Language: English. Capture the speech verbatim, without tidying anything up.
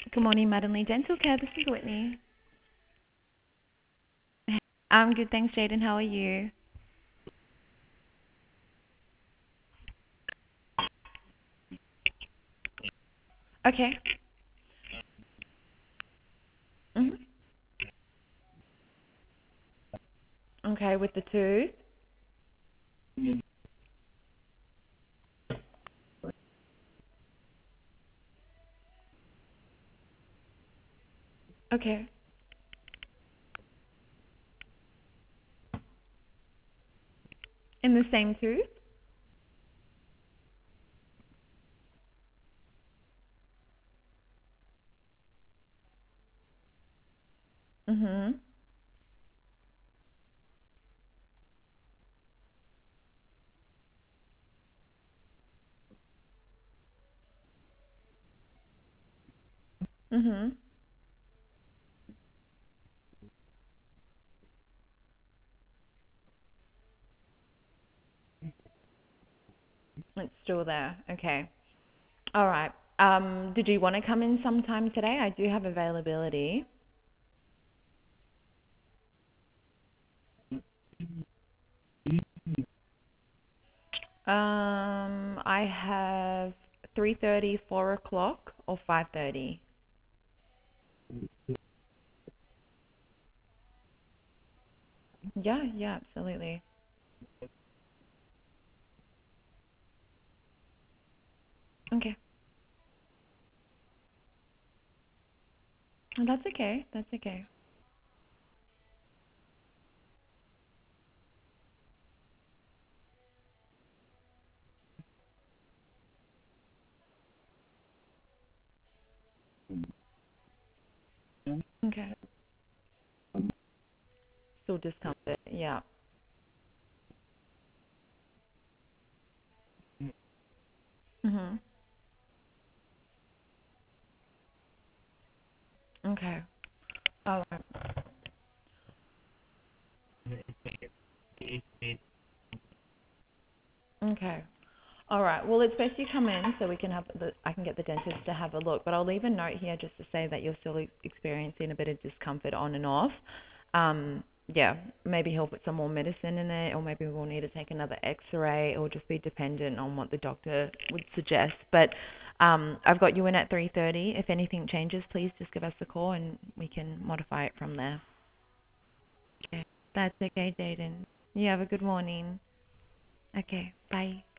Good morning, Maddenley Dental Care. This is Whitney. I'm good, thanks, Jaden. How are you? Okay. Mhm. Okay, with the two. Okay. In the same tooth? Mhm. Mhm. It's still there. Okay. All right. Um, did you want to come in sometime today? I do have availability. Um, I have three thirty, four o'clock, or five thirty. Yeah, yeah, absolutely. Okay. Oh, that's okay. That's okay. Okay. Still discomfort. Yeah. Mhm. Okay. All right. Okay. All right. Well, it's best you come in so we can have the I can get the dentist to have a look. But I'll leave a note here just to say that you're still e- experiencing a bit of discomfort on and off. Um, yeah, maybe he'll put some more medicine in it, or maybe we'll need to take another X-ray. It will just be dependent on what the doctor would suggest. But um, I've got you in at three thirty. If anything changes, please just give us a call and we can modify it from there. Okay. That's okay, Jaden. You have a good morning. Okay. Bye.